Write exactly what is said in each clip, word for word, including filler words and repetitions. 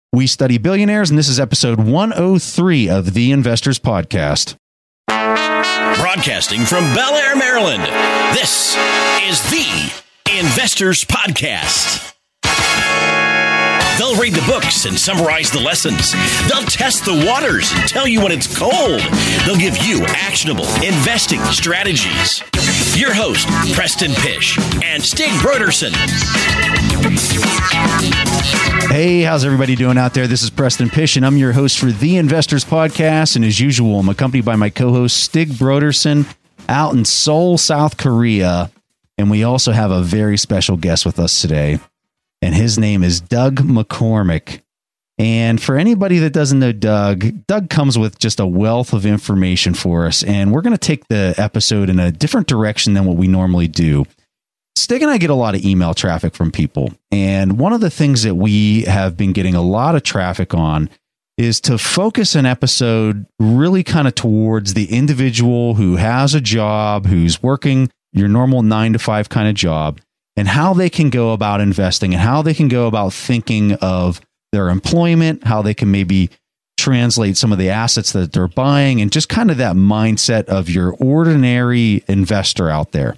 We study billionaires, and this is episode one oh three of the Investors Podcast. Broadcasting from Bel Air, Maryland, this is the Investors Podcast. They'll read the books and summarize the lessons. They'll test the waters and tell you when it's cold. They'll give you actionable investing strategies. Your host, Preston Pysh and Stig Brodersen. Hey, how's everybody doing out there? This is Preston Pysh, and I'm your host for the Investors Podcast. And as usual, I'm accompanied by my co-host, Stig Brodersen, out in Seoul, South Korea. And we also have a very special guest with us today. And his name is Doug McCormick. And for anybody that doesn't know Doug, Doug comes with just a wealth of information for us. And we're going to take the episode in a different direction than what we normally do. Stig and I get a lot of email traffic from people. And one of the things that we have been getting a lot of traffic on is to focus an episode really kind of towards the individual who has a job, who's working your normal nine to five kind of job, and how they can go about investing and how they can go about thinking of their employment, how they can maybe translate some of the assets that they're buying, and just kind of that mindset of your ordinary investor out there.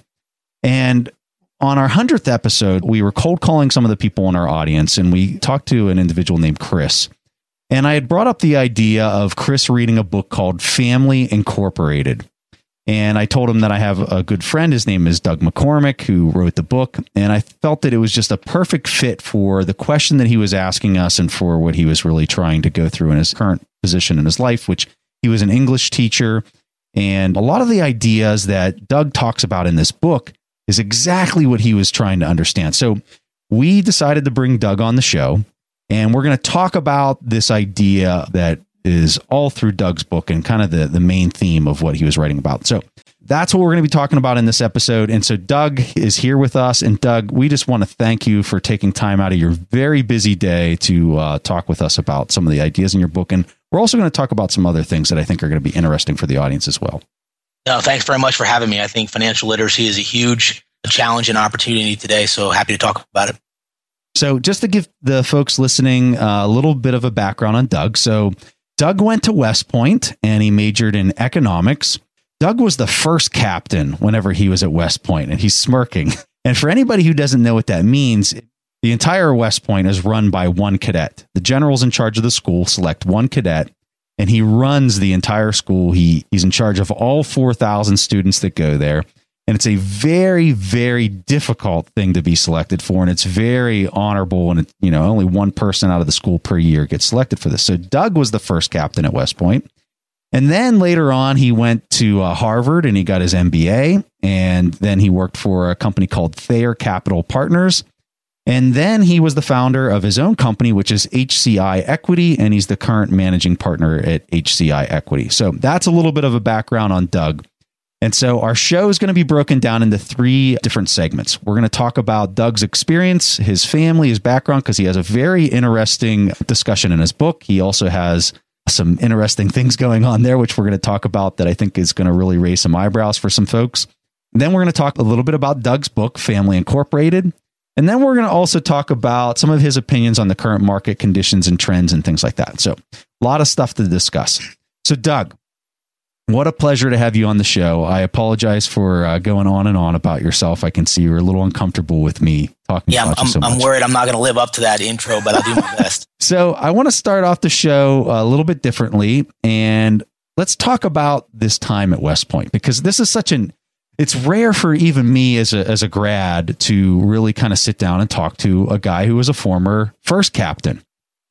And on our hundredth episode, we were cold calling some of the people in our audience, and we talked to an individual named Chris. And I had brought up the idea of Chris reading a book called Family Incorporated. And I told him that I have a good friend. His name is Doug McCormick, who wrote the book. And I felt that it was just a perfect fit for the question that he was asking us and for what he was really trying to go through in his current position in his life, which he was an English teacher. And a lot of the ideas that Doug talks about in this book is exactly what he was trying to understand. So we decided to bring Doug on the show, and we're going to talk about this idea that is all through Doug's book and kind of the, the main theme of what he was writing about. So that's what we're going to be talking about in this episode. And so Doug is here with us. And Doug, we just want to thank you for taking time out of your very busy day to uh, talk with us about some of the ideas in your book. And we're also going to talk about some other things that I think are going to be interesting for the audience as well. No, thanks very much for having me. I think financial literacy is a huge challenge and opportunity today. So happy to talk about it. So just to give the folks listening uh, a little bit of a background on Doug. So Doug went to West Point and he majored in economics. Doug was the first captain whenever he was at West Point, and he's smirking. And for anybody who doesn't know what that means, the entire West Point is run by one cadet. The generals in charge of the school select one cadet, and he runs the entire school. He he's in charge of all four thousand students that go there. And it's a very, very difficult thing to be selected for. And it's very honorable. And, it, you know, only one person out of the school per year gets selected for this. So Doug was the first captain at West Point. And then later on, he went to uh, Harvard and he got his M B A. And then he worked for a company called Thayer Capital Partners. And then he was the founder of his own company, which is H C I Equity. And he's the current managing partner at H C I Equity. So that's a little bit of a background on Doug. And so our show is going to be broken down into three different segments. We're going to talk about Doug's experience, his family, his background, because he has a very interesting discussion in his book. He also has some interesting things going on there, which we're going to talk about that I think is going to really raise some eyebrows for some folks. Then we're going to talk a little bit about Doug's book, Family Incorporated. And then we're going to also talk about some of his opinions on the current market conditions and trends and things like that. So a lot of stuff to discuss. So Doug, what a pleasure to have you on the show. I apologize for uh, going on and on about yourself. I can see you're a little uncomfortable with me talking yeah, about I'm, you so I'm much. worried I'm not going to live up to that intro, but I'll do my best. So I want to start off the show a little bit differently, and let's talk about this time at West Point, because this is such an, it's rare for even me as a, as a grad to really kind of sit down and talk to a guy who was a former first captain.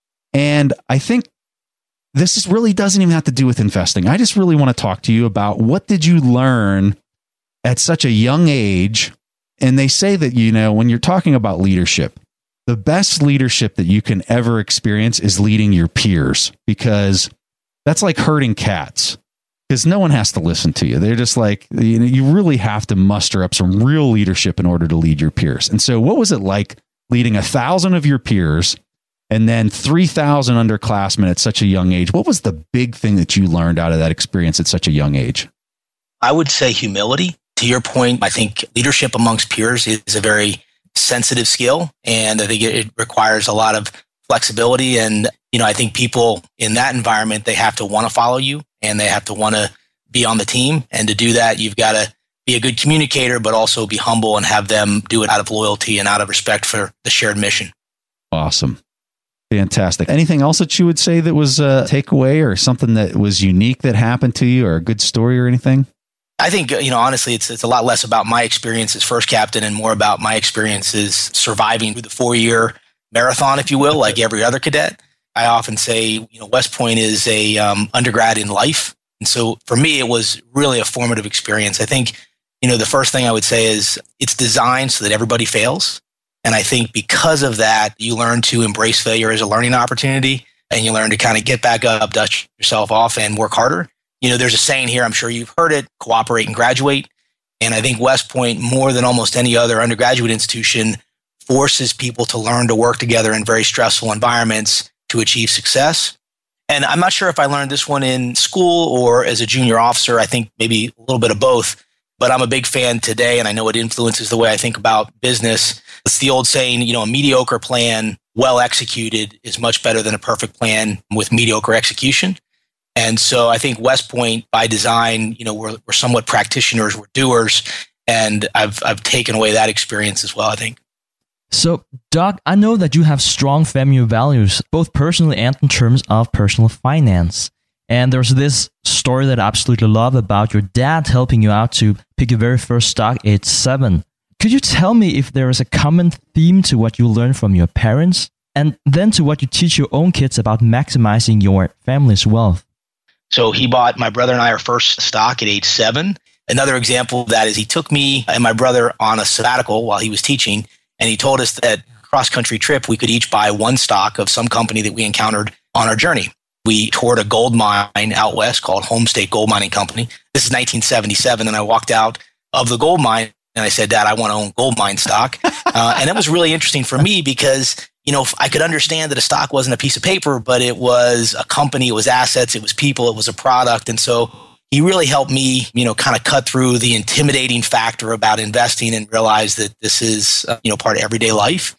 And I think this is really doesn't even have to do with investing. I just really want to talk to you about what did you learn at such a young age? And they say that, you know, when you're talking about leadership, the best leadership that you can ever experience is leading your peers, because that's like herding cats, because no one has to listen to you. They're just like, you know, you really have to muster up some real leadership in order to lead your peers. And so what was it like leading a thousand of your peers and then three thousand underclassmen at such a young age? What was the big thing that you learned out of that experience at such a young age? I would say humility. To your point, I think leadership amongst peers is a very sensitive skill, and I think it requires a lot of flexibility and you know, I think people in that environment, they have to want to follow you and they have to want to be on the team. And to do that, you've got to be a good communicator, but also be humble and have them do it out of loyalty and out of respect for the shared mission. Awesome. Fantastic. Anything else that you would say that was a takeaway or something that was unique that happened to you or a good story or anything? I think, you know, honestly, it's it's a lot less about my experience as first captain and more about my experiences surviving through the four-year marathon, if you will, like every other cadet. I often say, you know, West Point is a um, undergrad in life. And so for me, it was really a formative experience. I think, you know, the first thing I would say is it's designed so that everybody fails. And I think because of that, you learn to embrace failure as a learning opportunity and you learn to kind of get back up, dust yourself off and work harder. You know, there's a saying here, I'm sure you've heard it, cooperate and graduate. And I think West Point, more than almost any other undergraduate institution, forces people to learn to work together in very stressful environments to achieve success. And I'm not sure if I learned this one in school or as a junior officer. I think maybe a little bit of both. But I'm a big fan today, and I know it influences the way I think about business. It's the old saying, you know, a mediocre plan well executed is much better than a perfect plan with mediocre execution. And so I think West Point, by design, you know, we're, we're somewhat practitioners, we're doers, and I've I've taken away that experience as well, I think. So, Doug, I know that you have strong family values, both personally and in terms of personal finance. And there's this story that I absolutely love about your dad helping you out to pick your very first stock at age seven. Could you tell me if there is a common theme to what you learned from your parents, and then to what you teach your own kids about maximizing your family's wealth? So he bought my brother and I our first stock at age seven. Another example of that is he took me and my brother on a sabbatical while he was teaching, and he told us that cross-country trip, we could each buy one stock of some company that we encountered on our journey. We toured a gold mine out west called Home State Gold Mining Company. This is nineteen seventy-seven, and I walked out of the gold mine and I said, Dad, I want to own gold mine stock. Uh, and that was really interesting for me because, you know, I could understand that a stock wasn't a piece of paper, but it was a company, it was assets, it was people, it was a product. And so he really helped me, you know, kind of cut through the intimidating factor about investing and realize that this is, uh, you know, part of everyday life.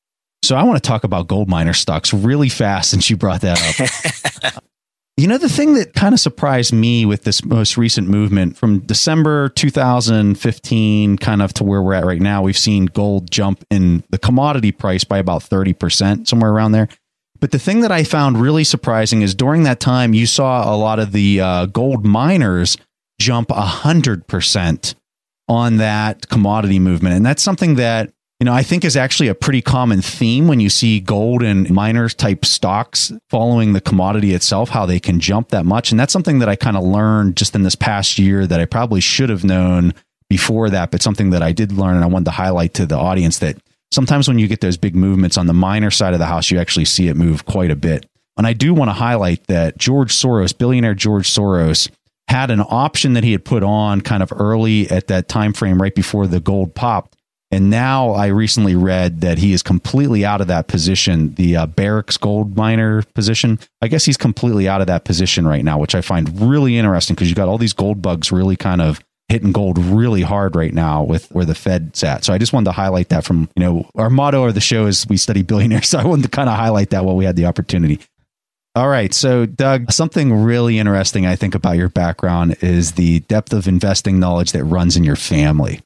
So I want to talk about gold miner stocks really fast since you brought that up. You know, the thing that kind of surprised me with this most recent movement from December two thousand fifteen kind of to where we're at right now, we've seen gold jump in the commodity price by about thirty percent, somewhere around there. But the thing that I found really surprising is during that time, you saw a lot of the uh, gold miners jump one hundred percent on that commodity movement. And that's something that, you know, I think is actually a pretty common theme when you see gold and miners type stocks following the commodity itself, how they can jump that much. And that's something that I kind of learned just in this past year that I probably should have known before that, but something that I did learn. And I wanted to highlight to the audience that sometimes when you get those big movements on the miner side of the house, you actually see it move quite a bit. And I do want to highlight that George Soros, billionaire George Soros, had an option that he had put on kind of early at that time frame right before the gold popped. And now I recently read that he is completely out of that position, the uh, Barrick's gold miner position. I guess he's completely out of that position right now, which I find really interesting because you got all these gold bugs really kind of hitting gold really hard right now with where the Fed's at. So I just wanted to highlight that from, you know, our motto of the show is we study billionaires. So I wanted to kind of highlight that while we had the opportunity. All right. So Doug, something really interesting I think about your background is the depth of investing knowledge that runs in your family.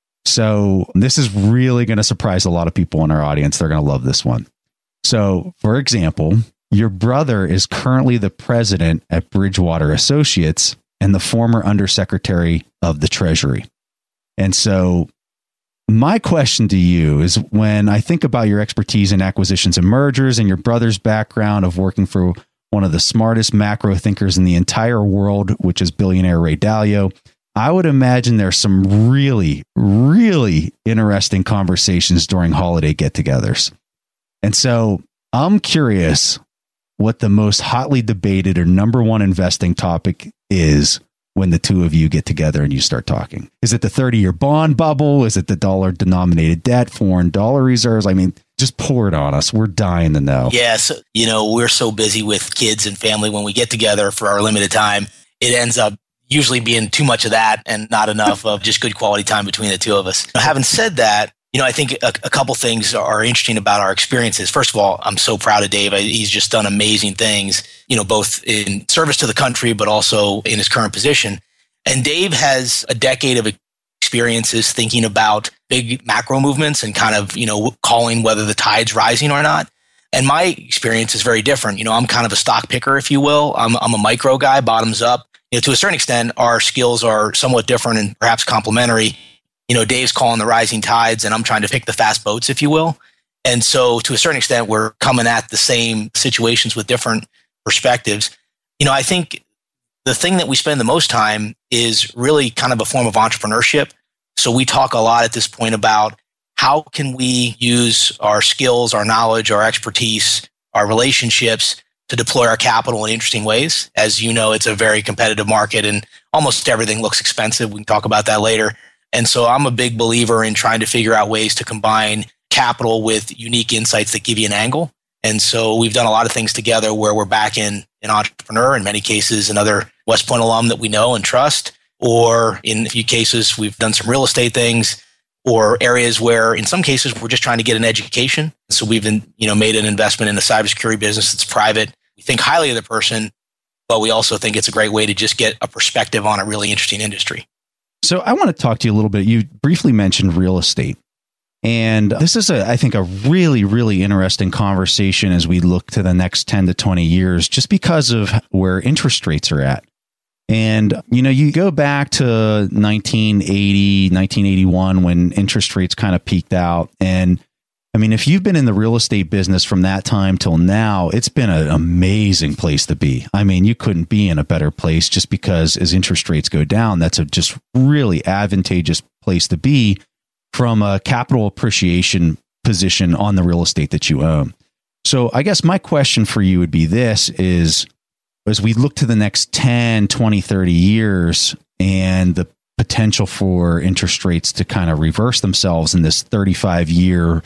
So this is really going to surprise a lot of people in our audience. They're going to love this one. So, for example, your brother is currently the president at Bridgewater Associates and the former undersecretary of the Treasury. And so my question to you is, when I think about your expertise in acquisitions and mergers and your brother's background of working for one of the smartest macro thinkers in the entire world, which is billionaire Ray Dalio, I would imagine there's some really, really interesting conversations during holiday get-togethers. And so I'm curious what the most hotly debated or number one investing topic is when the two of you get together and you start talking. Is it the thirty-year bond bubble? Is it the dollar-denominated debt, foreign dollar reserves? I mean, just pour it on us. We're dying to know. Yes. You know, we're so busy with kids and family when we get together for our limited time, it ends up usually being too much of that and not enough of just good quality time between the two of us. Now, having said that, you know, I think a, a couple things are interesting about our experiences. First of all, I'm so proud of Dave. I, he's just done amazing things, you know, both in service to the country, but also in his current position. And Dave has a decade of experiences thinking about big macro movements and kind of, you know, calling whether the tide's rising or not. And my experience is very different. You know, I'm kind of a stock picker, if you will. I'm, I'm a micro guy, bottoms up. You know, to a certain extent, our skills are somewhat different and perhaps complementary. You know, Dave's calling the rising tides and I'm trying to pick the fast boats, if you will. And so to a certain extent, we're coming at the same situations with different perspectives. You know, I think the thing that we spend the most time is really kind of a form of entrepreneurship. So we talk a lot at this point about how can we use our skills, our knowledge, our expertise, our relationships to deploy our capital in interesting ways. As you know, it's a very competitive market and almost everything looks expensive. We can talk about that later. And so I'm a big believer in trying to figure out ways to combine capital with unique insights that give you an angle. And so we've done a lot of things together where we're backing an entrepreneur, in many cases, another West Point alum that we know and trust, or in a few cases, we've done some real estate things, or areas where in some cases we're just trying to get an education. So we've been, you know, made an investment in a cybersecurity business that's private. We think highly of the person, but we also think it's a great way to just get a perspective on a really interesting industry. So I want to talk to you a little bit. You briefly mentioned real estate. And this is, a, I think, a really, really interesting conversation as we look to the next ten to twenty years, just because of where interest rates are at. And, you know, you go back to nineteen eighty, nineteen eighty-one, when interest rates kind of peaked out. And I mean, if you've been in the real estate business from that time till now, it's been an amazing place to be. I mean, you couldn't be in a better place, just because as interest rates go down, that's a just really advantageous place to be from a capital appreciation position on the real estate that you own. So I guess my question for you would be this is, as we look to the next ten, twenty, thirty years and the potential for interest rates to kind of reverse themselves in this thirty-five year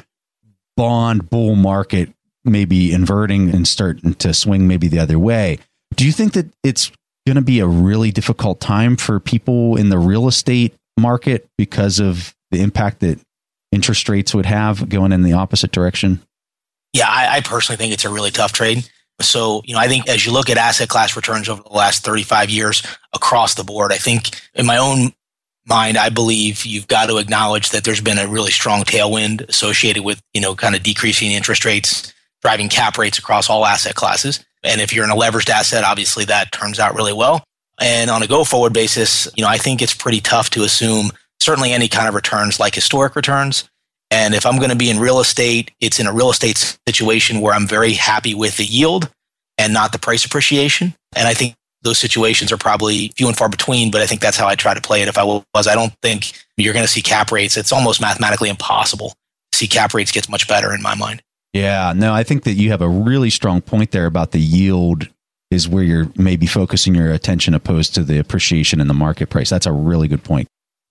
bond bull market, maybe inverting and starting to swing maybe the other way. Do you think that it's going to be a really difficult time for people in the real estate market because of the impact that interest rates would have going in the opposite direction? Yeah, I, I personally think it's a really tough trade. So, you know, I think as you look at asset class returns over the last thirty-five years across the board, I think in my own mind, I believe you've got to acknowledge that there's been a really strong tailwind associated with, you know, kind of decreasing interest rates, driving cap rates across all asset classes. And if you're in a leveraged asset, obviously that turns out really well. And on a go-forward basis, you know, I think it's pretty tough to assume certainly any kind of returns like historic returns. And if I'm going to be in real estate, it's in a real estate situation where I'm very happy with the yield and not the price appreciation. And I think those situations are probably few and far between, but I think that's how I try to play it. If I was, I don't think you're going to see cap rates. It's almost mathematically impossible to see cap rates get much better in my mind. Yeah, no, I think that you have a really strong point there about the yield is where you're maybe focusing your attention opposed to the appreciation in the market price. That's a really good point.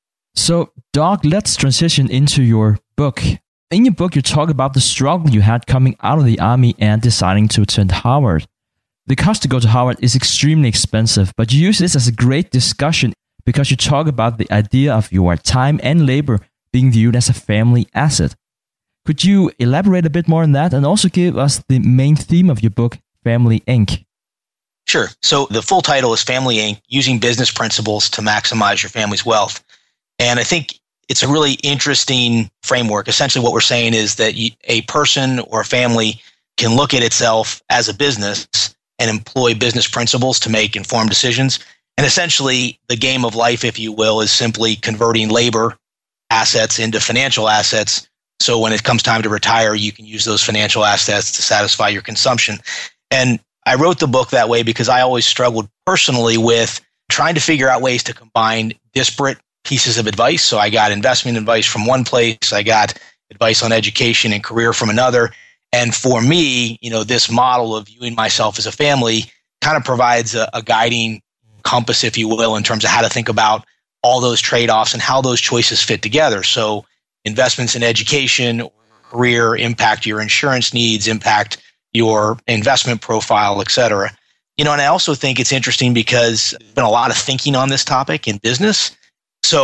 So, Doug, let's transition into your book. In your book, you talk about the struggle you had coming out of the Army and deciding to attend Harvard. The cost to go to Harvard is extremely expensive, but you use this as a great discussion because you talk about the idea of your time and labor being viewed as a family asset. Could you elaborate a bit more on that and also give us the main theme of your book, Family Incorporated? Sure. So the full title is Family Incorporated, Using Business Principles to Maximize Your Family's Wealth. And I think it's a really interesting framework. Essentially what we're saying is that a person or a family can look at itself as a business and employ business principles to make informed decisions. And essentially the game of life, if you will, is simply converting labor assets into financial assets. So when it comes time to retire, you can use those financial assets to satisfy your consumption. And I wrote the book that way because I always struggled personally with trying to figure out ways to combine disparate pieces of advice. So I got investment advice from one place, I got advice on education and career from another. And for me, you know, this model of viewing myself as a family kind of provides a, a guiding compass, if you will, in terms of how to think about all those trade-offs and how those choices fit together. So investments in education, career impact your insurance needs, impact your investment profile, et cetera. You know, and I also think it's interesting because there's been a lot of thinking on this topic in business. So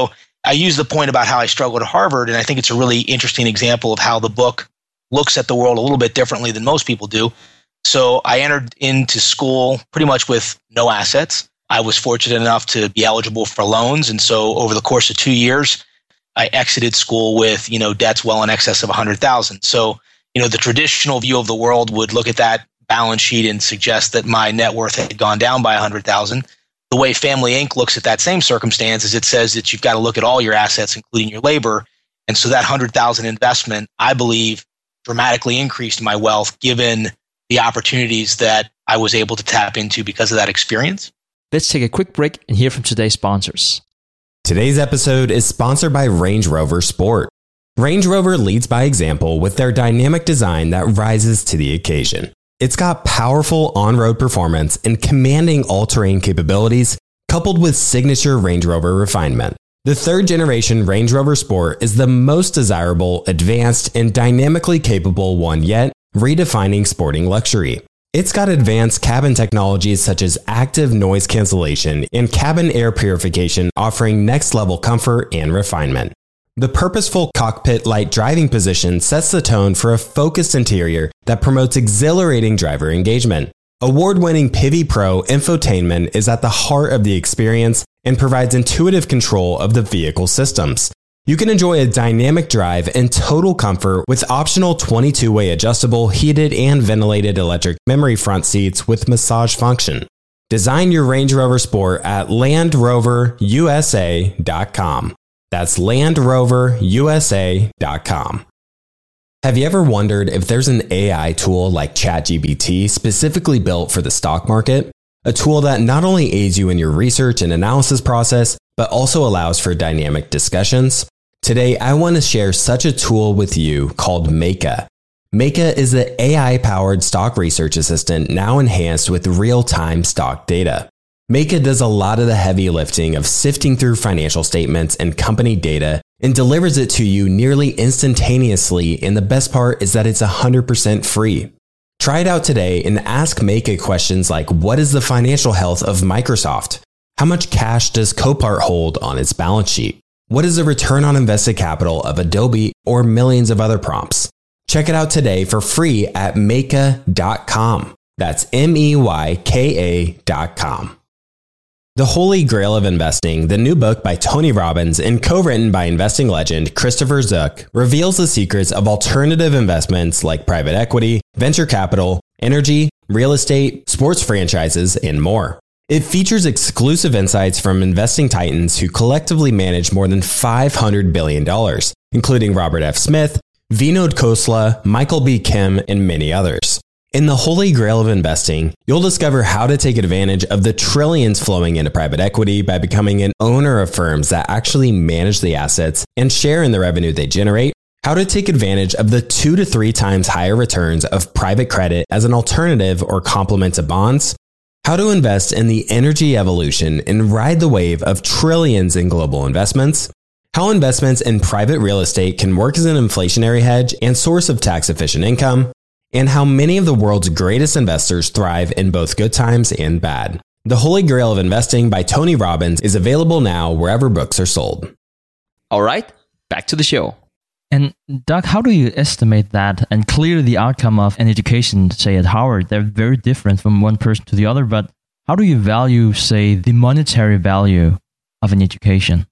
I use the point about how I struggled at Harvard, and I think it's a really interesting example of how the book looks at the world a little bit differently than most people do. So I entered into school pretty much with no assets. I was fortunate enough to be eligible for loans. And so over the course of two years, I exited school with, you know, debts well in excess of one hundred thousand dollars. So, you know, the traditional view of the world would look at that balance sheet and suggest that my net worth had gone down by one hundred thousand dollars. The way Family Incorporated looks at that same circumstance is it says that you've got to look at all your assets, including your labor. And so that one hundred thousand dollars investment, I believe, dramatically increased my wealth given the opportunities that I was able to tap into because of that experience. Let's take a quick break and hear from today's sponsors. Today's episode is sponsored by Range Rover Sport. Range Rover leads by example with their dynamic design that rises to the occasion. It's got powerful on-road performance and commanding all-terrain capabilities, coupled with signature Range Rover refinement. The third generation Range Rover Sport is the most desirable, advanced, and dynamically capable one yet, redefining sporting luxury. It's got advanced cabin technologies such as active noise cancellation and cabin air purification, offering next-level comfort and refinement. The purposeful cockpit-like driving position sets the tone for a focused interior that promotes exhilarating driver engagement. Award-winning Pivi Pro infotainment is at the heart of the experience and provides intuitive control of the vehicle systems. You can enjoy a dynamic drive and total comfort with optional twenty-two way adjustable, heated and ventilated electric memory front seats with massage function. Design your Range Rover Sport at land rover u s a dot com. That's land rover u s a dot com. Have you ever wondered if there's an A I tool like ChatGPT specifically built for the stock market? A tool that not only aids you in your research and analysis process, but also allows for dynamic discussions? Today, I want to share such a tool with you called Meka. Meka is the A I-powered stock research assistant now enhanced with real-time stock data. Meka does a lot of the heavy lifting of sifting through financial statements and company data and delivers it to you nearly instantaneously, and the best part is that it's one hundred percent free. Try it out today and ask Meka questions like, what is the financial health of Microsoft? How much cash does Copart hold on its balance sheet? What is the return on invested capital of Adobe, or millions of other prompts? Check it out today for free at meka dot com. That's M E Y K A dot com. The Holy Grail of Investing, the new book by Tony Robbins and co-written by investing legend Christopher Zook, reveals the secrets of alternative investments like private equity, venture capital, energy, real estate, sports franchises, and more. It features exclusive insights from investing titans who collectively manage more than five hundred billion dollars, including Robert F. Smith, Vinod Khosla, Michael B. Kim, and many others. In the Holy Grail of Investing, you'll discover how to take advantage of the trillions flowing into private equity by becoming an owner of firms that actually manage the assets and share in the revenue they generate, how to take advantage of the two to three times higher returns of private credit as an alternative or complement to bonds, how to invest in the energy evolution and ride the wave of trillions in global investments, how investments in private real estate can work as an inflationary hedge and source of tax-efficient income, and how many of the world's greatest investors thrive in both good times and bad. The Holy Grail of Investing by Tony Robbins is available now wherever books are sold. All right, back to the show. And Doug, how do you estimate that? And clearly the outcome of an education, say at Harvard, they're very different from one person to the other, but how do you value, say, the monetary value of an education?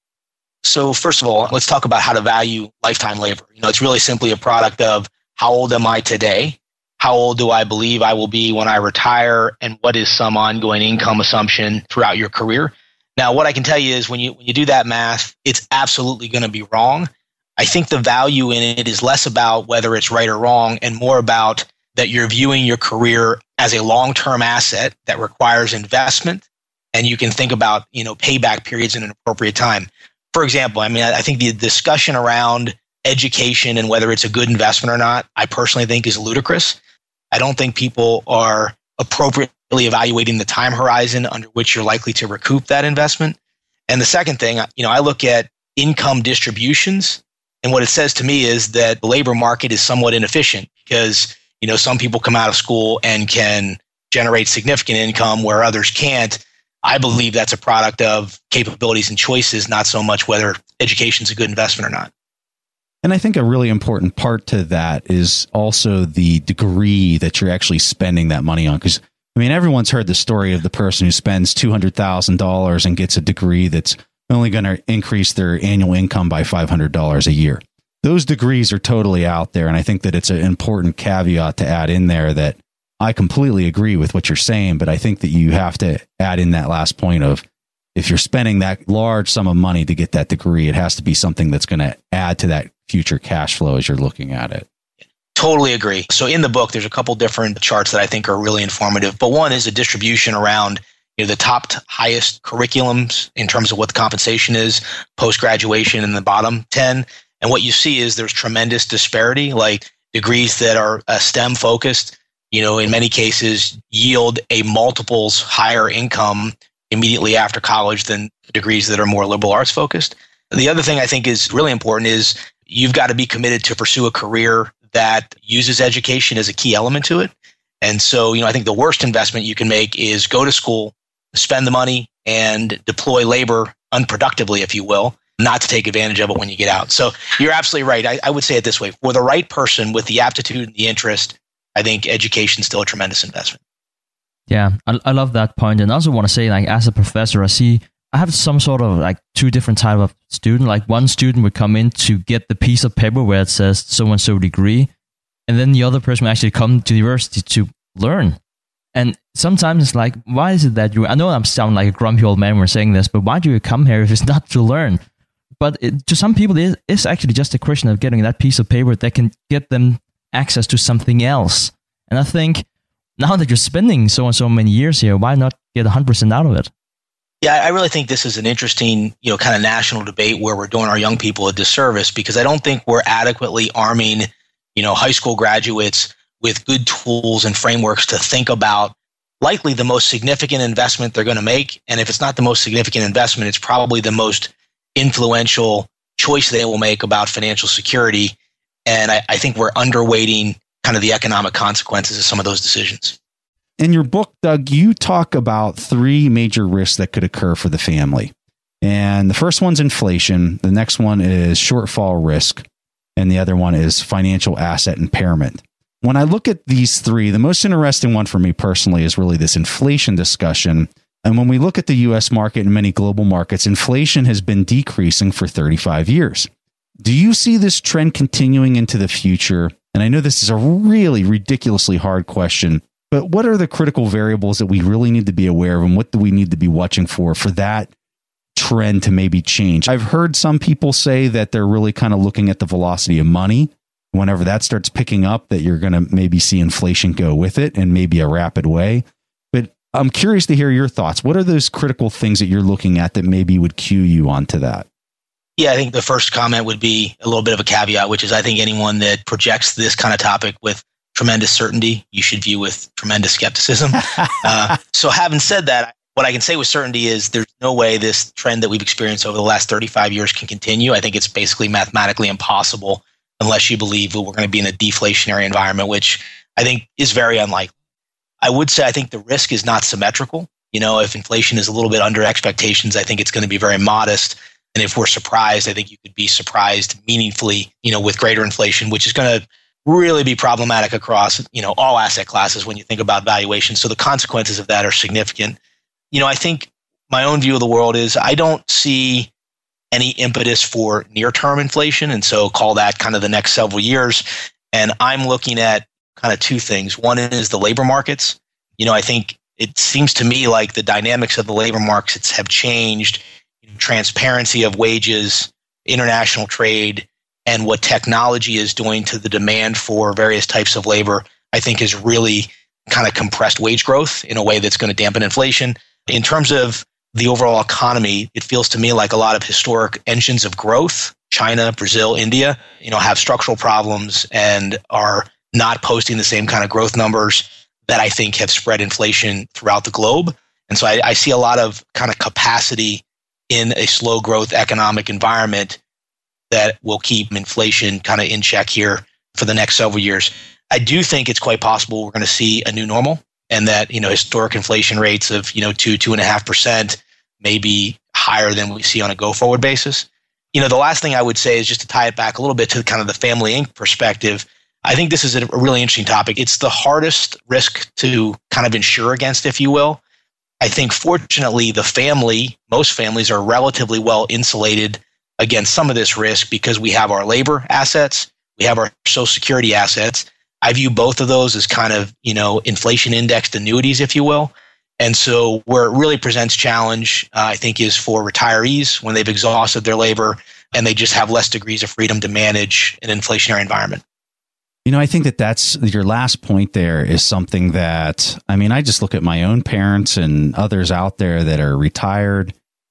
So first of all, let's talk about how to value lifetime labor. You know, it's really simply a product of how old am I today? How old do I believe I will be when I retire? And what is some ongoing income assumption throughout your career? Now, what I can tell you is when you when you do that math, it's absolutely going to be wrong. I think the value in it is less about whether it's right or wrong and more about that you're viewing your career as a long-term asset that requires investment, and you can think about, you know, payback periods in an appropriate time. For example, I mean, I think the discussion around education and whether it's a good investment or not, I personally think is ludicrous. I don't think people are appropriately evaluating the time horizon under which you're likely to recoup that investment. And the second thing, you know, I look at income distributions, and what it says to me is that the labor market is somewhat inefficient because, you know, some people come out of school and can generate significant income where others can't. I believe that's a product of capabilities and choices, not so much whether education's a good investment or not. And I think a really important part to that is also the degree that you're actually spending that money on. Because, I mean, everyone's heard the story of the person who spends two hundred thousand dollars and gets a degree that's only going to increase their annual income by five hundred dollars a year. Those degrees are totally out there. And I think that it's an important caveat to add in there that I completely agree with what you're saying, but I think that you have to add in that last point of, if you're spending that large sum of money to get that degree, it has to be something that's going to add to that future cash flow as you're looking at it. Totally agree. So in the book, there's a couple different charts that I think are really informative, but one is a distribution around, you know, the top t- highest curriculums in terms of what the compensation is post-graduation in the bottom ten. And what you see is there's tremendous disparity, like degrees that are uh, STEM focused, you know, in many cases yield a multiples higher income immediately after college than degrees that are more liberal arts focused. The other thing I think is really important is you've got to be committed to pursue a career that uses education as a key element to it. And so, you know, I think the worst investment you can make is go to school, spend the money, and deploy labor unproductively, if you will, not to take advantage of it when you get out. So you're absolutely right. I, I would say it this way. For the right person with the aptitude and the interest, I think education is still a tremendous investment. Yeah, I, I love that point. And I also want to say, like, as a professor, I see I have some sort of like two different type of student. Like one student would come in to get the piece of paper where it says so-and-so degree. And then the other person will actually come to the university to learn. And sometimes it's like, why is it that you, I know I'm sounding like a grumpy old man when we're saying this, but why do you come here if it's not to learn? But it, to some people, it is actually just a question of getting that piece of paper that can get them access to something else. And I think now that you're spending so and so many years here, why not get one hundred percent out of it? Yeah, I really think this is an interesting, you know, kind of national debate where we're doing our young people a disservice, because I don't think we're adequately arming, you know, high school graduates with good tools and frameworks to think about likely the most significant investment they're going to make. And if it's not the most significant investment, it's probably the most influential choice they will make about financial security. And I, I think we're underweighting kind of the economic consequences of some of those decisions. In your book, Doug, you talk about three major risks that could occur for the family. And the first one's inflation. The next one is shortfall risk. And the other one is financial asset impairment. When I look at these three, the most interesting one for me personally is really this inflation discussion. And when we look at the U S market and many global markets, inflation has been decreasing for thirty-five years. Do you see this trend continuing into the future? And I know this is a really ridiculously hard question, but what are the critical variables that we really need to be aware of, and what do we need to be watching for for that trend to maybe change? I've heard some people say that they're really kind of looking at the velocity of money. Whenever that starts picking up, that you're going to maybe see inflation go with it in maybe a rapid way. But I'm curious to hear your thoughts. What are those critical things that you're looking at that maybe would cue you onto that? Yeah, I think the first comment would be a little bit of a caveat, which is I think anyone that projects this kind of topic with tremendous certainty, you should view with tremendous skepticism. uh, so having said that, what I can say with certainty is there's no way this trend that we've experienced over the last thirty-five years can continue. I think it's basically mathematically impossible unless you believe that we're going to be in a deflationary environment, which I think is very unlikely. I would say I think the risk is not symmetrical. You know, if inflation is a little bit under expectations, I think it's going to be very modest. And if we're surprised, I think you could be surprised meaningfully, you know, with greater inflation, which is going to really be problematic across, you know, all asset classes when you think about valuation. So the consequences of that are significant. You know, I think my own view of the world is I don't see any impetus for near-term inflation. And so call that kind of the next several years. And I'm looking at kind of two things. One is the labor markets. You know, I think it seems to me like the dynamics of the labor markets have changed. Transparency of wages, international trade, and what technology is doing to the demand for various types of labor, I think has really kind of compressed wage growth in a way that's going to dampen inflation. In terms of the overall economy, it feels to me like a lot of historic engines of growth, China, Brazil, India, you know, have structural problems and are not posting the same kind of growth numbers that I think have spread inflation throughout the globe. And so I, I see a lot of kind of capacity in a slow growth economic environment that will keep inflation kind of in check here for the next several years. I do think it's quite possible we're going to see a new normal. and that, you know, historic inflation rates of, you know, two, two and a half percent may be higher than we see on a go-forward basis. You know, the last thing I would say is just to tie it back a little bit to kind of the Family Incorporated perspective. I think this is a really interesting topic. It's the hardest risk to kind of insure against, if you will. I think fortunately the family, most families are relatively well insulated against some of this risk because we have our labor assets, we have our Social Security assets. I view both of those as kind of, you know, inflation indexed annuities, if you will. And so where it really presents challenge, uh, I think, is for retirees when they've exhausted their labor and they just have less degrees of freedom to manage an inflationary environment. You know, I think that that's your last point there is something that, I mean, I just look at my own parents and others out there that are retired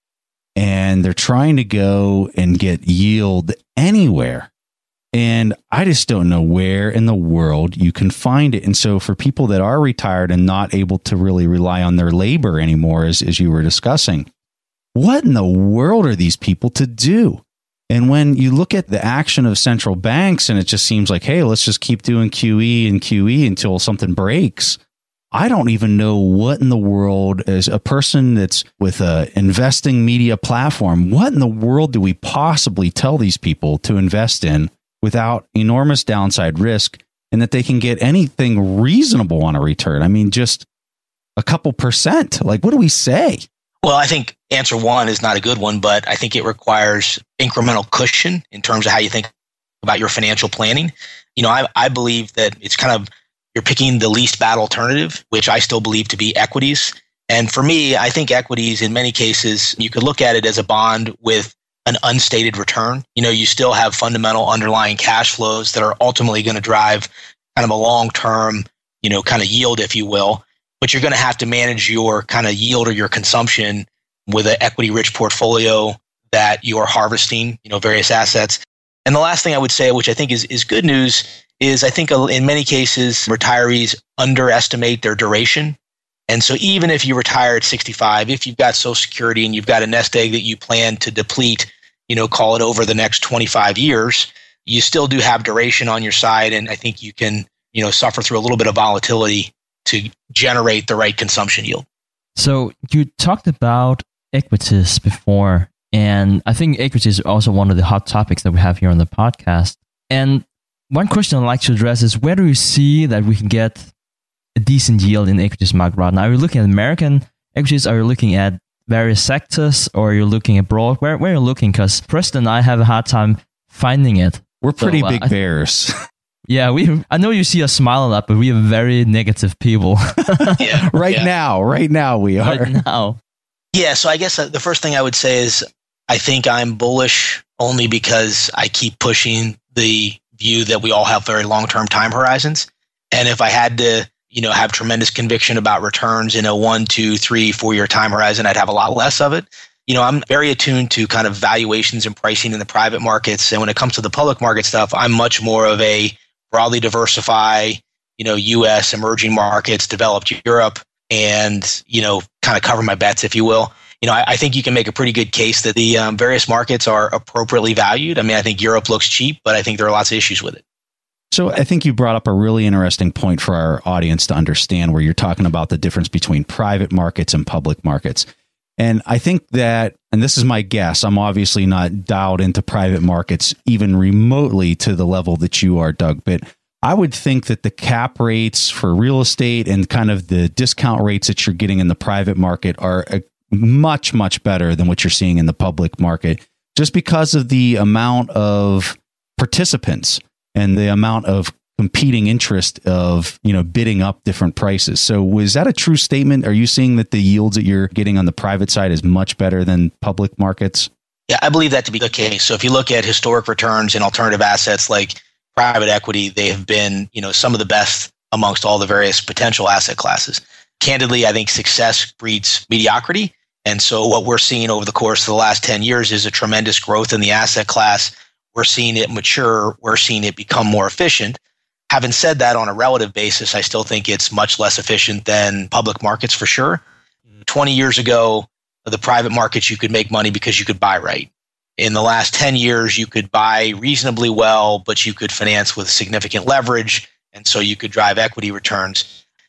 and they're trying to go and get yield anywhere. And I just don't know where in the world you can find it. And so for people that are retired and not able to really rely on their labor anymore, as, as you were discussing, what in the world are these people to do? And when you look at the action of central banks and it just seems like, hey, let's just keep doing Q E and Q E until something breaks. I don't even know what in the world, as a person that's with a investing media platform, what in the world do we possibly tell these people to invest in without enormous downside risk and that they can get anything reasonable on a return? I mean, just a couple percent. Like, what do we say? Well, I think answer one is not a good one, but I think it requires incremental cushion in terms of how you think about your financial planning. You know, I, I believe that it's kind of, you're picking the least bad alternative, which I still believe to be equities. And for me, I think equities in many cases, you could look at it as a bond with an unstated return. You know, you still have fundamental underlying cash flows that are ultimately going to drive kind of a long-term, you know, kind of yield, if you will. But you're going to have to manage your kind of yield or your consumption with an equity-rich portfolio that you're harvesting, you know, various assets. And the last thing I would say, which I think is, is good news, is I think in many cases, retirees underestimate their duration. And so even if you retire at sixty-five, if you've got Social Security and you've got a nest egg that you plan to deplete, you know, call it over the next twenty-five years, you still do have duration on your side. And I think you can, you know, suffer through a little bit of volatility to generate the right consumption yield. So you talked about equities before, and I think equities are also one of the hot topics that we have here on the podcast. And one question I'd like to address is, where do you see that we can get a decent yield in the equities market right now? Are you looking at American equities? Are you looking at various sectors, or are you looking abroad? Where, where are you looking? Because Preston and I have a hard time finding it. We're pretty so, uh, big bears. Yeah, we. I know you see us smile a lot, but we are very negative people. yeah, right yeah. now, right now we are. Right now. Yeah, so I guess the first thing I would say is I think I'm bullish only because I keep pushing the view that we all have very long-term time horizons. And if I had to, you know, have tremendous conviction about returns in a one, two, three, four-year time horizon, I'd have a lot less of it. You know, I'm very attuned to kind of valuations and pricing in the private markets. And when it comes to the public market stuff, I'm much more of a broadly diversify, you know, U S, emerging markets, developed Europe, and, you know, kind of cover my bets, if you will. You know, I, I think you can make a pretty good case that the um, various markets are appropriately valued. I mean, I think Europe looks cheap, but I think there are lots of issues with it. So I think you brought up a really interesting point for our audience to understand, where you're talking about the difference between private markets and public markets. And I think that, and this is my guess, I'm obviously not dialed into private markets even remotely to the level that you are, Doug, but I would think that the cap rates for real estate and kind of the discount rates that you're getting in the private market are much, much better than what you're seeing in the public market, just because of the amount of participants and the amount of competing interest of, you know, bidding up different prices. So was that a true statement? Are you seeing that the yields that you're getting on the private side is much better than public markets? Yeah, I believe that to be the case. So if you look at historic returns in alternative assets like private equity, they have been, you know, some of the best amongst all the various potential asset classes. Candidly, I think success breeds mediocrity. And so what we're seeing over the course of the last ten years is a tremendous growth in the asset class. We're seeing it mature. We're seeing it become more efficient. Having said that, on a relative basis, I still think it's much less efficient than public markets for sure. twenty years ago, the private markets, you could make money because you could buy right. In the last ten years, you could buy reasonably well, but you could finance with significant leverage. And so you could drive equity returns.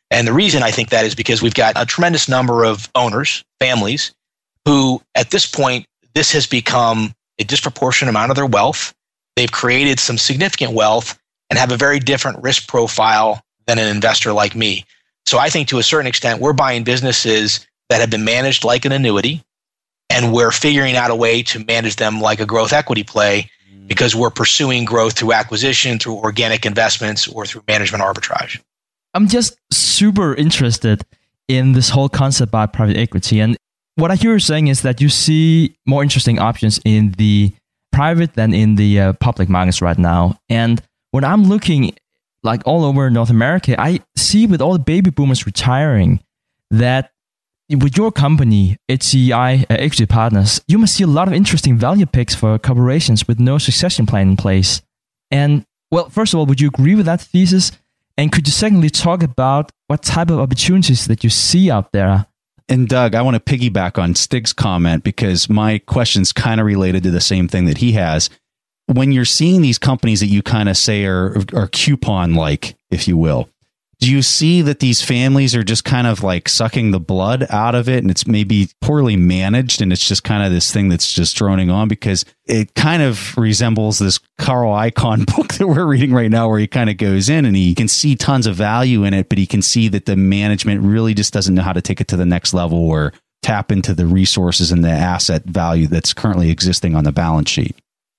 And the reason I think that is because we've got a tremendous number of owners, families, who at this point, this has become a disproportionate amount of their wealth. They've created some significant wealth and have a very different risk profile than an investor like me. So I think to a certain extent, we're buying businesses that have been managed like an annuity, and we're figuring out a way to manage them like a growth equity play because we're pursuing growth through acquisition, through organic investments, or through management arbitrage. I'm just super interested in this whole concept about private equity. And what I hear you saying is that you see more interesting options in the private than in the uh, public markets right now. And when I'm looking like all over North America, I see with all the baby boomers retiring that with your company, H C I uh, Equity Partners, you must see a lot of interesting value picks for corporations with no succession plan in place. And well, first of all, would you agree with that thesis? And could you secondly talk about what type of opportunities that you see out there? And Doug, I want to piggyback on Stig's comment because my question's kind of related to the same thing that he has. When you're seeing these companies that you kind of say are, are coupon-like, if you will, do you see that these families are just kind of like sucking the blood out of it and it's maybe poorly managed and it's just kind of this thing that's just droning on? Because it kind of resembles this Carl Icahn book that we're reading right now where he kind of goes in and he can see tons of value in it, but he can see that the management really just doesn't know how to take it to the next level or tap into the resources and the asset value that's currently existing on the balance sheet.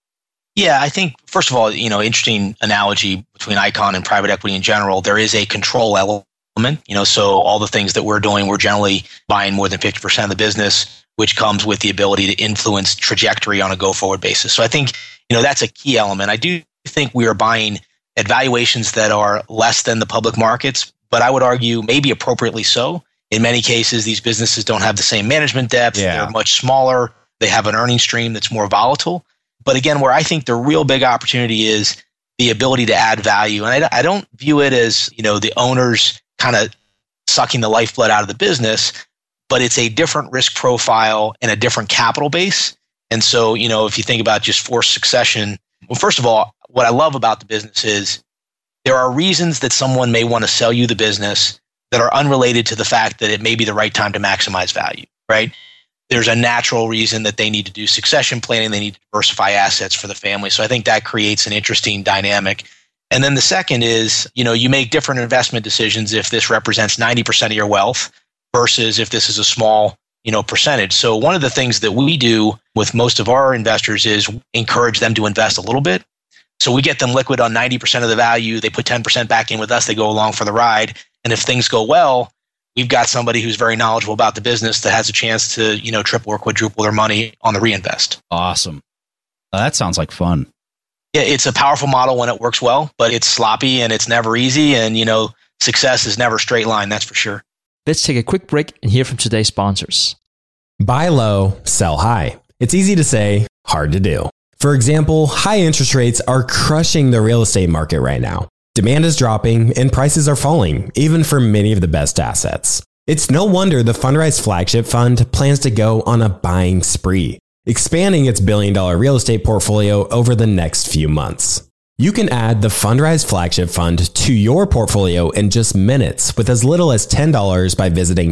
Yeah, I think, first of all, you know, interesting analogy between Icahn and private equity in general. There is a control element, you know, so all the things that we're doing, we're generally buying more than fifty percent of the business, which comes with the ability to influence trajectory on a go-forward basis. So I think, you know, that's a key element. I do think we are buying at valuations that are less than the public markets, but I would argue maybe appropriately so. In many cases, these businesses don't have the same management depth. Yeah. They're much smaller. They have an earning stream that's more volatile. But again, where I think the real big opportunity is the ability to add value. And I, I don't view it as, you know, the owners kind of sucking the lifeblood out of the business, but it's a different risk profile and a different capital base. And so, you know, if you think about just forced succession, well, first of all, what I love about the business is there are reasons that someone may want to sell you the business that are unrelated to the fact that it may be the right time to maximize value, right? There's a natural reason that they need to do succession planning. They need to diversify assets for the family. So I think that creates an interesting dynamic. And then the second is, you know, you make different investment decisions if this represents ninety percent of your wealth versus if this is a small, you know, percentage. So one of the things that we do with most of our investors is encourage them to invest a little bit. So we get them liquid on ninety percent of the value. They put ten percent back in with us. They go along for the ride. And if things go well, we've got somebody who's very knowledgeable about the business that has a chance to, you know, triple or quadruple their money on the reinvest. Awesome. Uh, that sounds like fun. Yeah, it's a powerful model when it works well, but it's sloppy and it's never easy. And, you know, success is never a straight line, that's for sure. Let's take a quick break and hear from today's sponsors. Buy low, sell high. It's easy to say, hard to do. For example, high interest rates are crushing the real estate market right now. Demand is dropping and prices are falling, even for many of the best assets. It's no wonder the Fundrise Flagship Fund plans to go on a buying spree, expanding its billion dollar real estate portfolio over the next few months. You can add the Fundrise Flagship Fund to your portfolio in just minutes with as little as ten dollars by visiting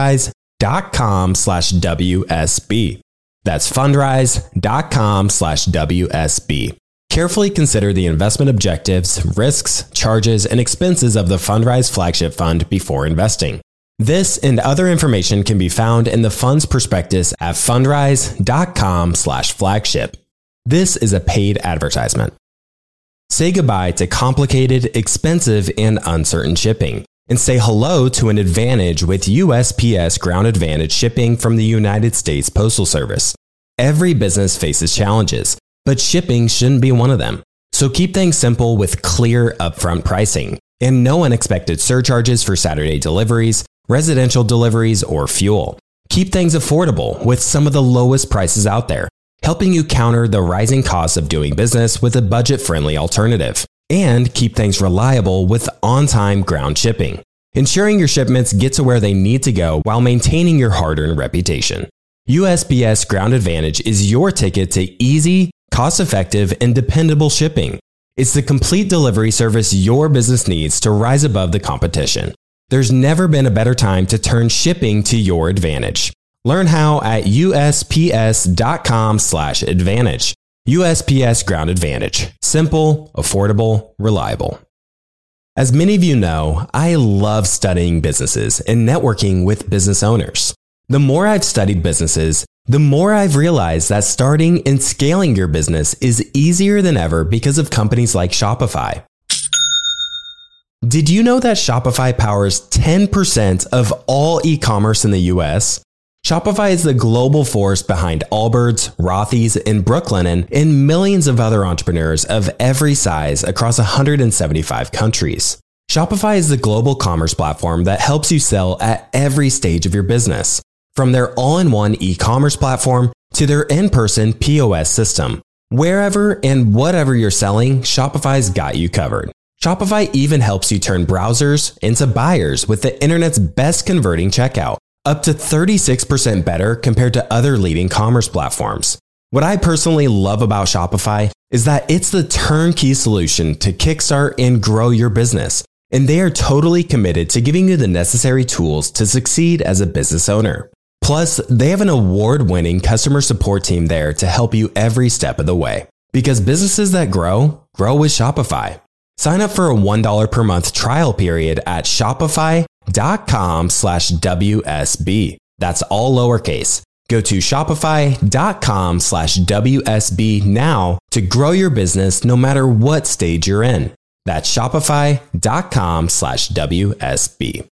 fundrise.com slash WSB. That's fundrise.com slash WSB. Carefully consider the investment objectives, risks, charges, and expenses of the Fundrise Flagship Fund before investing. This and other information can be found in the fund's prospectus at fundrise.com slash flagship. This is a paid advertisement. Say goodbye to complicated, expensive, and uncertain shipping, and say hello to an advantage with U S P S Ground Advantage shipping from the United States Postal Service. Every business faces challenges, but shipping shouldn't be one of them. So keep things simple with clear upfront pricing and no unexpected surcharges for Saturday deliveries, residential deliveries, or fuel. Keep things affordable with some of the lowest prices out there, helping you counter the rising costs of doing business with a budget-friendly alternative. And keep things reliable with on-time ground shipping, ensuring your shipments get to where they need to go while maintaining your hard-earned reputation. U S P S Ground Advantage is your ticket to easy, cost-effective, and dependable shipping. It's the complete delivery service your business needs to rise above the competition. There's never been a better time to turn shipping to your advantage. Learn how at U S P S dot com slash advantage. U S P S Ground Advantage. Simple, affordable, reliable. As many of you know, I love studying businesses and networking with business owners. The more I've studied businesses, the more I've realized that starting and scaling your business is easier than ever because of companies like Shopify. Did you know that Shopify powers ten percent of all e-commerce in the U S? Shopify is the global force behind Allbirds, Rothy's, and Brooklinen, and millions of other entrepreneurs of every size across one hundred seventy-five countries. Shopify is the global commerce platform that helps you sell at every stage of your business, from their all-in-one e-commerce platform to their in-person P O S system. Wherever and whatever you're selling, Shopify's got you covered. Shopify even helps you turn browsers into buyers with the internet's best converting checkout, up to thirty-six percent better compared to other leading commerce platforms. What I personally love about Shopify is that it's the turnkey solution to kickstart and grow your business, and they are totally committed to giving you the necessary tools to succeed as a business owner. Plus, they have an award-winning customer support team there to help you every step of the way. Because businesses that grow, grow with Shopify. Sign up for a one dollar per month trial period at shopify.com slash WSB. That's all lowercase. Go to shopify.com slash WSB now to grow your business no matter what stage you're in. That's shopify.com slash WSB.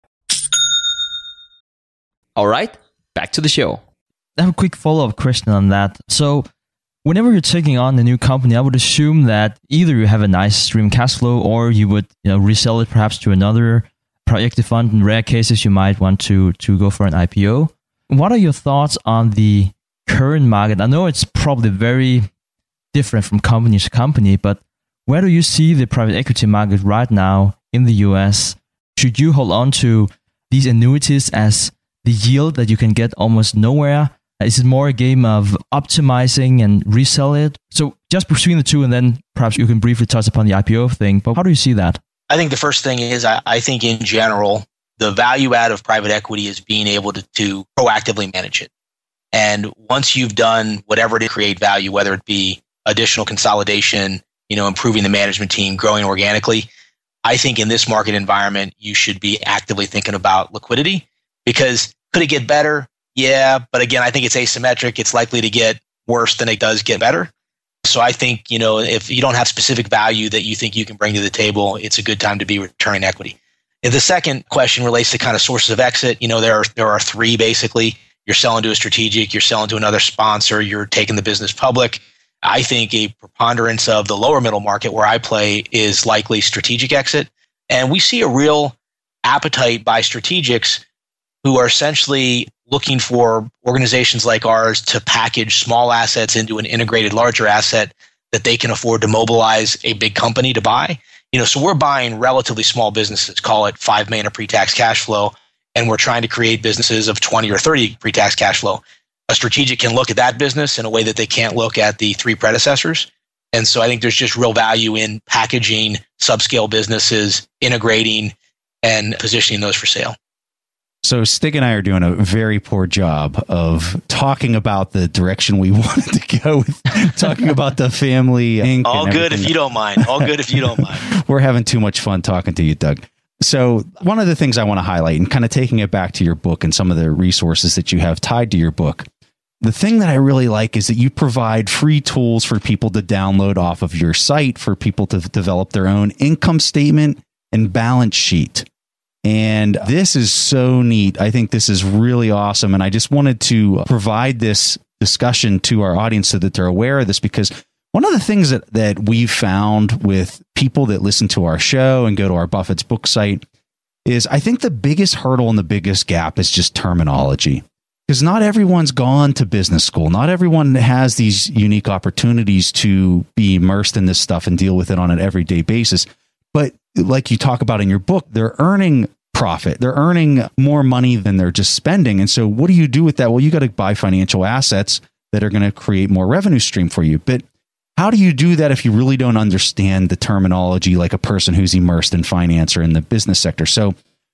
All right, back to the show. I have a quick follow-up question on that. So whenever you're taking on a new company, I would assume that either you have a nice stream cash flow or you would, you know, resell it perhaps to another project fund. In rare cases, you might want to, to go for an I P O. What are your thoughts on the current market? I know it's probably very different from company to company, but where do you see the private equity market right now in the U S? Should you hold on to these annuities as the yield that you can get almost nowhere? Is it more a game of optimizing and resell it? So just between the two, and then perhaps you can briefly touch upon the I P O thing. But how do you see that? I think the first thing is, I, I think in general, the value add of private equity is being able to, to proactively manage it. And once you've done whatever to create value, whether it be additional consolidation, you know, improving the management team, growing organically, I think in this market environment, you should be actively thinking about liquidity. Because could it get better? Yeah, but again, I think it's asymmetric. It's likely to get worse than it does get better. So I think, you know, if you don't have specific value that you think you can bring to the table, it's a good time to be returning equity. And the second question relates to kind of sources of exit. You know, there are there are three basically. You're selling to a strategic, you're selling to another sponsor, you're taking the business public. I think a preponderance of the lower middle market where I play is likely strategic exit. And we see a real appetite by strategics who are essentially looking for organizations like ours to package small assets into an integrated larger asset that they can afford to mobilize a big company to buy. You know, so we're buying relatively small businesses, call it five million of pre-tax cash flow, and we're trying to create businesses of twenty or thirty pre-tax cash flow. A strategic can look at that business in a way that they can't look at the three predecessors. And so I think there's just real value in packaging subscale businesses, integrating, and positioning those for sale. So Stig and I are doing a very poor job of talking about the direction we wanted to go with talking about the family. Incorporated. All good if you don't mind. All good if you don't mind. We're having too much fun talking to you, Doug. So one of the things I want to highlight, and kind of taking it back to your book and some of the resources that you have tied to your book, the thing that I really like is that you provide free tools for people to download off of your site for people to develop their own income statement and balance sheet. And this is so neat. I think this is really awesome. And I just wanted to provide this discussion to our audience so that they're aware of this, because one of the things that, that we've found with people that listen to our show and go to our Buffett's book site is I think the biggest hurdle and the biggest gap is just terminology. Because not everyone's gone to business school. Not everyone has these unique opportunities to be immersed in this stuff and deal with it on an everyday basis. But like you talk about in your book, they're earning profit. They're earning more money than they're just spending. And so what do you do with that? Well, you got to buy financial assets that are going to create more revenue stream for you. But how do you do that if you really don't understand the terminology like a person who's immersed in finance or in the business sector? So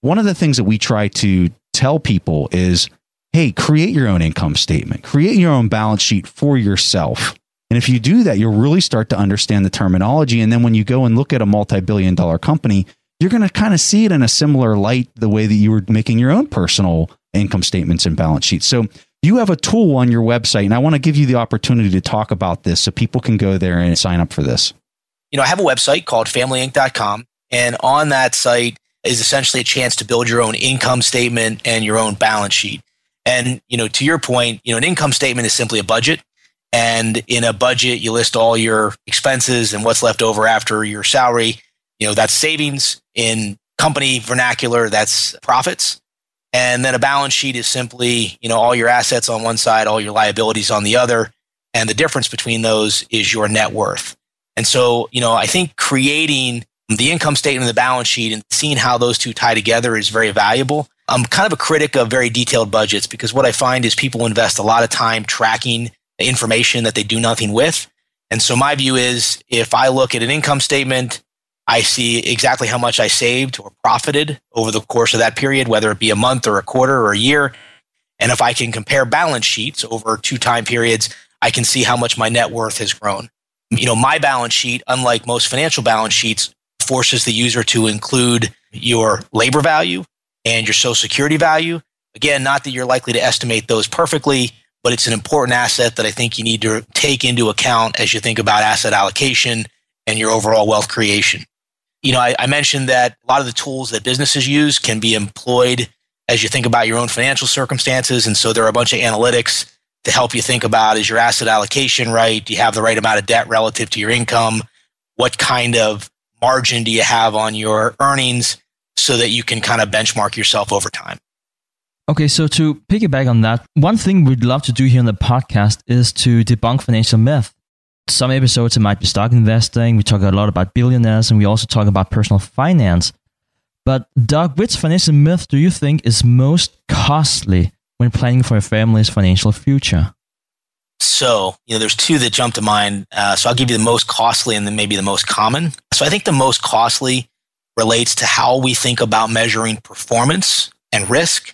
one of the things that we try to tell people is, hey, create your own income statement, create your own balance sheet for yourself. And if you do that, you'll really start to understand the terminology. And then when you go and look at a multi-billion dollar company, you're going to kind of see it in a similar light, the way that you were making your own personal income statements and balance sheets. So you have a tool on your website, and I want to give you the opportunity to talk about this so people can go there and sign up for this. You know, I have a website called family inc dot com, and on that site is essentially a chance to build your own income statement and your own balance sheet. And, you know, to your point, you know, an income statement is simply a budget. And in a budget, you list all your expenses and what's left over after your salary. You know, that's savings. In company vernacular, that's profits. And then a balance sheet is simply, you know, all your assets on one side, all your liabilities on the other. And the difference between those is your net worth. And so, you know, I think creating the income statement and the balance sheet and seeing how those two tie together is very valuable. I'm kind of a critic of very detailed budgets, because what I find is people invest a lot of time tracking the information that they do nothing with. And so my view is, if I look at an income statement, I see exactly how much I saved or profited over the course of that period, whether it be a month or a quarter or a year. And if I can compare balance sheets over two time periods, I can see how much my net worth has grown. You know, my balance sheet, unlike most financial balance sheets, forces the user to include your labor value and your Social Security value. Again, not that you're likely to estimate those perfectly, but it's an important asset that I think you need to take into account as you think about asset allocation and your overall wealth creation. You know, I, I mentioned that a lot of the tools that businesses use can be employed as you think about your own financial circumstances. And so there are a bunch of analytics to help you think about, is your asset allocation right? Do you have the right amount of debt relative to your income? What kind of margin do you have on your earnings, so that you can kind of benchmark yourself over time? Okay, so to piggyback on that, one thing we'd love to do here on the podcast is to debunk financial myth. Some episodes, it might be stock investing. We talk a lot about billionaires, and we also talk about personal finance. But Doug, which financial myth do you think is most costly when planning for a family's financial future? So, you know, there's two that jump to mind. Uh, so I'll give you the most costly and then maybe the most common. So I think the most costly relates to how we think about measuring performance and risk.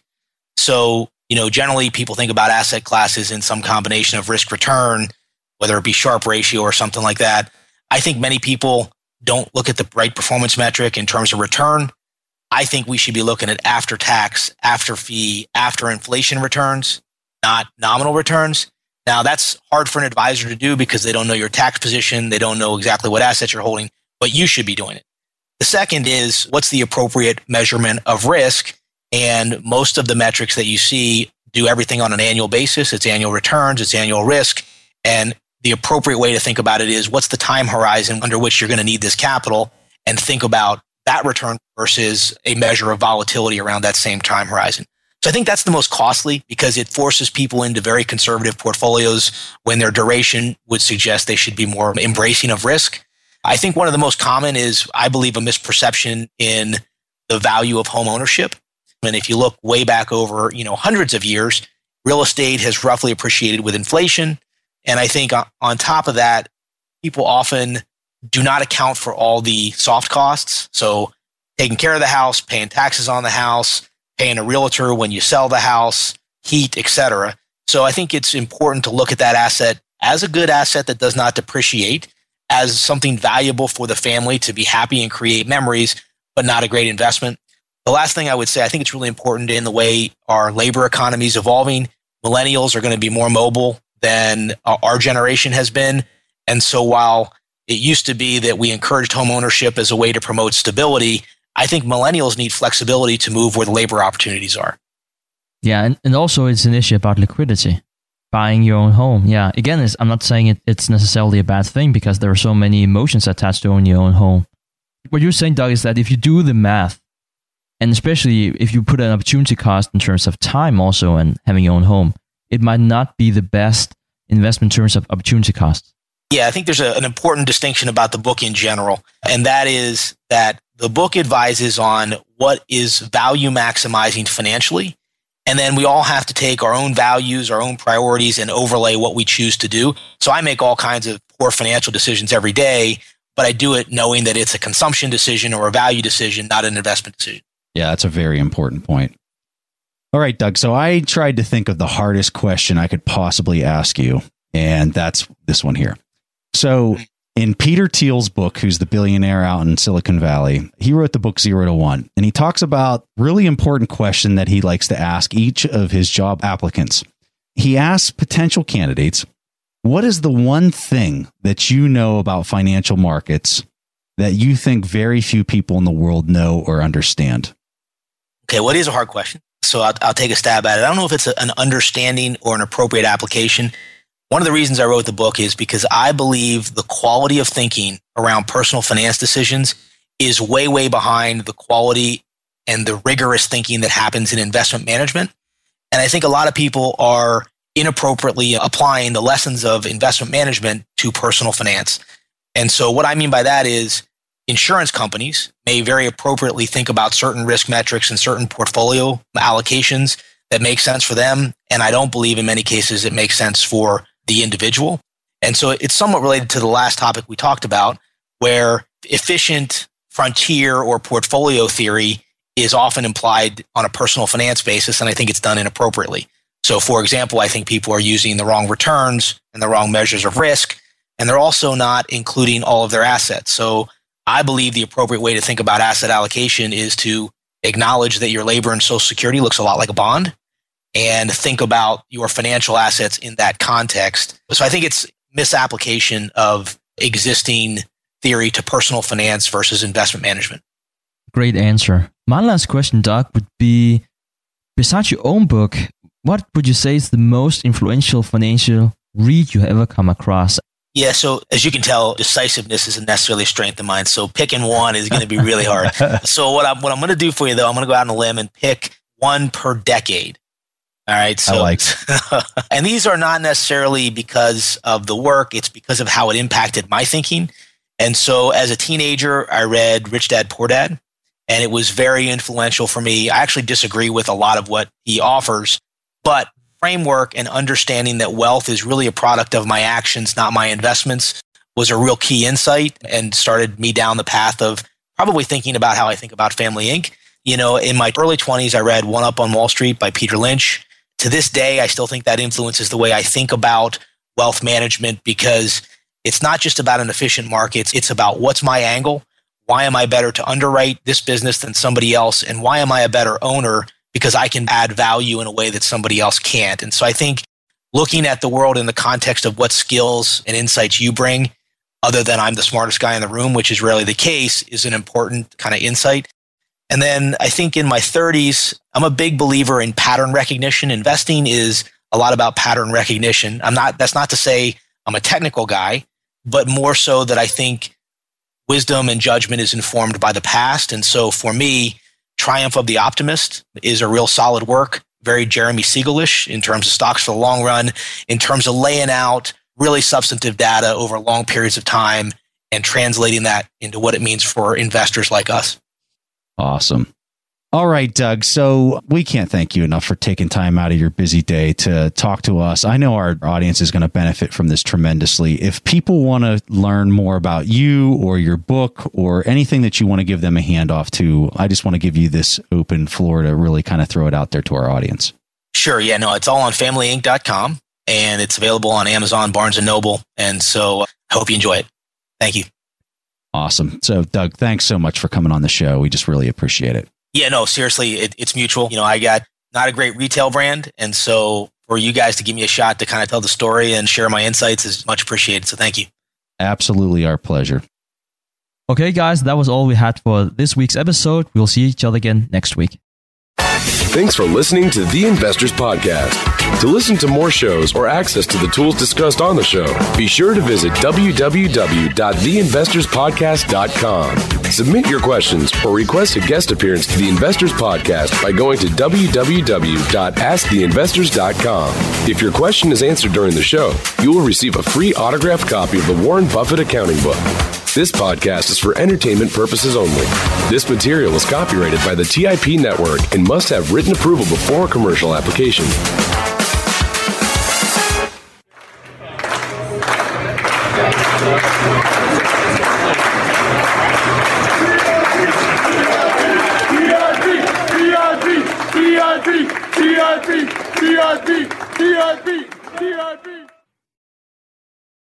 So, you know, generally people think about asset classes in some combination of risk return, whether it be Sharpe ratio or something like that. I think many people don't look at the right performance metric in terms of return. I think we should be looking at after tax, after fee, after inflation returns, not nominal returns. Now, that's hard for an advisor to do because they don't know your tax position. They don't know exactly what assets you're holding, but you should be doing it. The second is, what's the appropriate measurement of risk? And most of the metrics that you see do everything on an annual basis. It's annual returns, it's annual risk. And the appropriate way to think about it is, what's the time horizon under which you're going to need this capital, and think about that return versus a measure of volatility around that same time horizon. So I think that's the most costly, because it forces people into very conservative portfolios when their duration would suggest they should be more embracing of risk. I think one of the most common is, I believe, a misperception in the value of home ownership. And if you look way back over, you know, hundreds of years, real estate has roughly appreciated with inflation. And I think on top of that, people often do not account for all the soft costs. So taking care of the house, paying taxes on the house, paying a realtor when you sell the house, heat, et cetera. So I think it's important to look at that asset as a good asset that does not depreciate, as something valuable for the family to be happy and create memories, but not a great investment. The last thing I would say, I think it's really important in the way our labor economy is evolving. Millennials are going to be more mobile than our generation has been. And so while it used to be that we encouraged home ownership as a way to promote stability, I think millennials need flexibility to move where the labor opportunities are. Yeah, and, and also it's an issue about liquidity, buying your own home. Yeah, again, it's, I'm not saying it, it's necessarily a bad thing, because there are so many emotions attached to owning your own home. What you're saying, Doug, is that if you do the math, and especially if you put an opportunity cost in terms of time also and having your own home, it might not be the best investment in terms of opportunity costs. Yeah, I think there's a, an important distinction about the book in general, and that is that the book advises on what is value maximizing financially, and then we all have to take our own values, our own priorities, and overlay what we choose to do. So I make all kinds of poor financial decisions every day, but I do it knowing that it's a consumption decision or a value decision, not an investment decision. Yeah, that's a very important point. All right, Doug. So I tried to think of the hardest question I could possibly ask you, and that's this one here. So in Peter Thiel's book, who's the billionaire out in Silicon Valley, he wrote the book Zero to One, and he talks about really important question that he likes to ask each of his job applicants. He asks potential candidates, what is the one thing that you know about financial markets that you think very few people in the world know or understand? Okay, well, it is a hard question. So I'll, I'll take a stab at it. I don't know if it's a, an understanding or an appropriate application. One of the reasons I wrote the book is because I believe the quality of thinking around personal finance decisions is way, way behind the quality and the rigorous thinking that happens in investment management. And I think a lot of people are inappropriately applying the lessons of investment management to personal finance. And so what I mean by that is insurance companies may very appropriately think about certain risk metrics and certain portfolio allocations that make sense for them. And I don't believe in many cases it makes sense for the individual. And so it's somewhat related to the last topic we talked about, where efficient frontier or portfolio theory is often implied on a personal finance basis, and I think it's done inappropriately. So for example, I think people are using the wrong returns and the wrong measures of risk, and they're also not including all of their assets. So I believe the appropriate way to think about asset allocation is to acknowledge that your labor and Social Security looks a lot like a bond and think about your financial assets in that context. So I think it's misapplication of existing theory to personal finance versus investment management. Great answer. My last question, Doug, would be, besides your own book, what would you say is the most influential financial read you have ever come across? Yeah, so as you can tell, decisiveness isn't necessarily a strength of mine. So picking one is going to be really hard. So what I'm, what I'm going to do for you, though, I'm going to go out on a limb and pick one per decade. All right. So, I like and these are not necessarily because of the work. It's because of how it impacted my thinking. And so as a teenager, I read Rich Dad, Poor Dad, and it was very influential for me. I actually disagree with a lot of what he offers, but framework and understanding that wealth is really a product of my actions, not my investments, was a real key insight and started me down the path of probably thinking about how I think about Family Incorporated. You know, in my early twenties, I read One Up on Wall Street by Peter Lynch. To this day, I still think that influences the way I think about wealth management, because it's not just about an efficient market. It's about what's my angle? Why am I better to underwrite this business than somebody else? And why am I a better owner? Because I can add value in a way that somebody else can't. And so I think looking at the world in the context of what skills and insights you bring, other than I'm the smartest guy in the room, which is rarely the case, is an important kind of insight. And then I think in my thirties, I'm a big believer in pattern recognition. Investing is a lot about pattern recognition. I'm not, that's not to say I'm a technical guy, but more so that I think wisdom and judgment is informed by the past. And so for me, Triumph of the Optimist is a real solid work, very Jeremy Siegel-ish in terms of stocks for the long run, in terms of laying out really substantive data over long periods of time and translating that into what it means for investors like us. Awesome. All right, Doug. So we can't thank you enough for taking time out of your busy day to talk to us. I know our audience is going to benefit from this tremendously. If people want to learn more about you or your book or anything that you want to give them a handoff to, I just want to give you this open floor to really kind of throw it out there to our audience. Sure. Yeah, no, it's all on family inc dot com and it's available on Amazon, Barnes and Noble. And so I hope you enjoy it. Thank you. Awesome. So Doug, thanks so much for coming on the show. We just really appreciate it. Yeah, no, seriously, it, it's mutual. You know, I got not a great retail brand. And so for you guys to give me a shot to kind of tell the story and share my insights is much appreciated. So thank you. Absolutely our pleasure. Okay, guys, that was all we had for this week's episode. We'll see each other again next week. Thanks for listening to The Investors Podcast. To listen to more shows or access to the tools discussed on the show, be sure to visit w w w dot the investors podcast dot com. Submit your questions or request a guest appearance to The Investors Podcast by going to w w w dot ask the investors dot com. If your question is answered during the show, you will receive a free autographed copy of the Warren Buffett Accounting Book. This podcast is for entertainment purposes only. This material is copyrighted by the T I P Network and must have written approval before commercial application.